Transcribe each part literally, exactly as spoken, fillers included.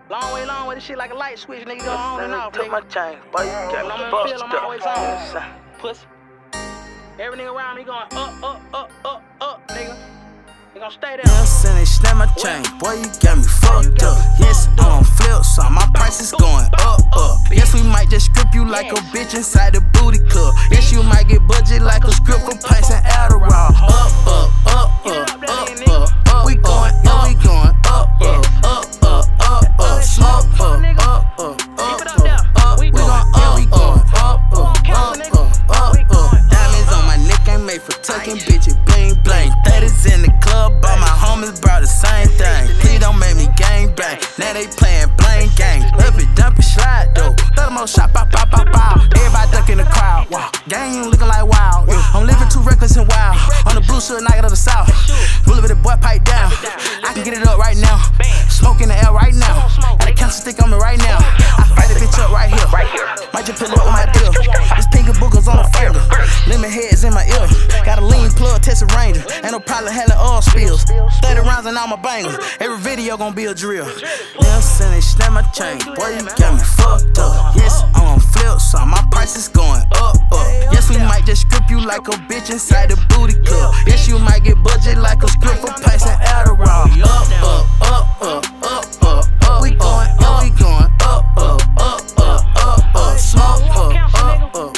Long way, long way, this shit like a light switch, nigga, go on and off, Took nigga. my chain, boy, you got I'm me in fucked feel, I'm always on. up. Pussy. Every nigga around me going up, up, up, up, up, nigga. They gon' stay there. Yes, and they snap my chain, boy, you got me fucked up. Yes, on flip side, my price is going up, up. Yes, we might just strip you like a bitch inside the booty club. Yes, you might get budget like a script for pints and Adderall. Up, up, up, up, up, up, up. We going up, we going up, up, up, up, up, up. Smoke up, up, up, up, up. We going up, we going up, up, up, up, up. Diamonds on my neck ain't made for tucking, bitch, it bling bling. thirties in the club, but my homies brought the same thing. Please don't make me gang bang. Now they playing bling gang. Love it, dump it, slide though. Throw them on shot, pop, pop, pop, pop. Everybody duck in the crowd. Wow, gang ain't looking like wild. Yeah. I'm living too reckless and wild. On the blue shirt, night of the south. Bullet with the boy pipe down. I can get it up right now. Smoke in the air right now. Got a cancer stick on me right now. I fight the bitch up right here. Might just pull up with my deal. This pink boogers on the finger. Lemon heads in my ear. Got a lean plug, Texas Ranger. Ain't no problem having oil spills. thirty rounds and all my bangers. Every video gon' be a drill. Yes, and they snap my chain. Boy, you got me fucked up. Yes, I'm on flip side. My price is going up, up. Yes, we might just strip you like a bitch inside the booty club. Yes, you might get budget like a script for pints and Adderall. Up, up, up, up, up, up, up. We going up, we going up, up, up, up, up, up. Smoke up, up, up, up,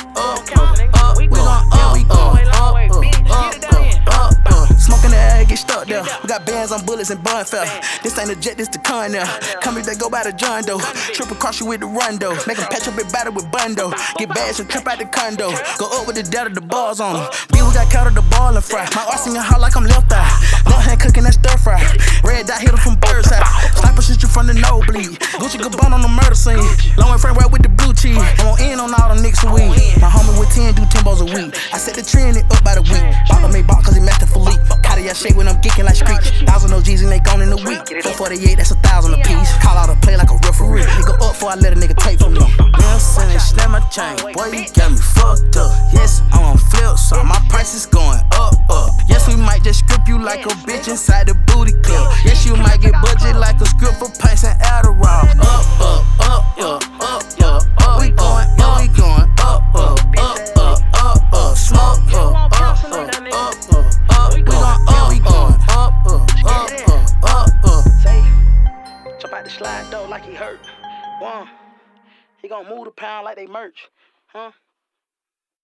up. We going up, we going up, up, up, up, up. Smoking the air, get stuck there. We got bands on bullets and bun fell. This ain't a jet, this the con now. Companies that go by the John Doe. Trip across you with the run though. Make them patch up and battle with Bundo. Get bags and trip out the condo. Go up with the data, the bars on them. B, we got counted the ball and fry. My arse in your heart like I'm left eye. Left hand cooking that stir fry. Red dot hit him from bird's eye. Sniper shoot you from the nosebleed. Gucci Gabbana on the murder scene. Long way frame right with the blue cheese. I'm on in on all the niggas weed. My homie with ten do ten balls a week. I set the trend it up by the week. Bopper made bop cause he met the Philippe. Cartier shake when I'm geeking like Screech. Thousand O Gs and they gone in a week. four forty-eight, that's a thousand a piece. Call out a play like a referee. Nigga up before I let a nigga take from me. Yes, and they snap my chain. Boy, you got me fucked up. Yes, I'm on flip side. My price is going up, up. Yes, we might just strip you like a bitch inside the booty club. Yes, you might get budget like a script for pints and Adderall. Up, up, up, up, up, up, up. We going up, we going up, up, up, up, up, up. Smoke up, up, up, up, up, up. We going up, we going up, up, up, up, up, up. Say, jump out the slide though like he hurt. One, he gon' move the pound like they merch, huh?